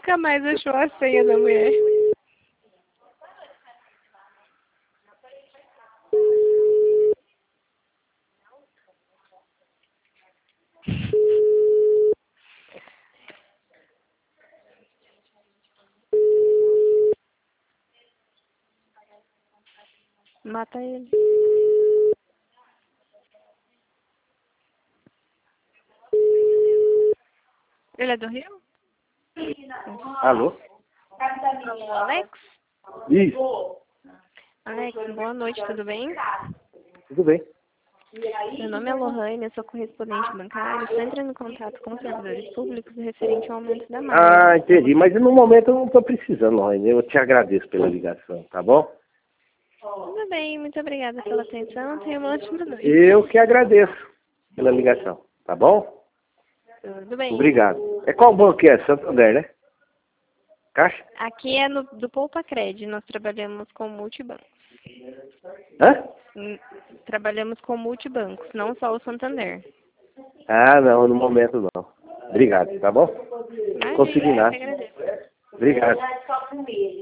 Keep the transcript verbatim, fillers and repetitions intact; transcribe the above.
nunca mais achou a senha da mulher. Mata ele. Ele é do Rio? Alô? Alô, Alex? Isso. Alex, boa noite, tudo bem? Tudo bem. Meu nome é Lohane, eu sou correspondente bancário. Estou entrando em contato com servidores públicos referente ao aumento da margem. Ah, entendi. Mas no momento eu não estou precisando, Lorraine. Eu te agradeço pela ligação, tá bom? Tudo bem, muito obrigada pela atenção. Tenha uma ótima noite. Eu que agradeço pela ligação, tá bom? Tudo bem. Obrigado. É qual banco que é? Santander, né? Caixa? Aqui é no, do Poupa Cred, nós trabalhamos com multibancos. Hã? Hum, Trabalhamos com multibancos, não só o Santander. Ah, não, no momento não. Obrigado, tá bom? Imagina, Consignado. eu que agradeço. Obrigado.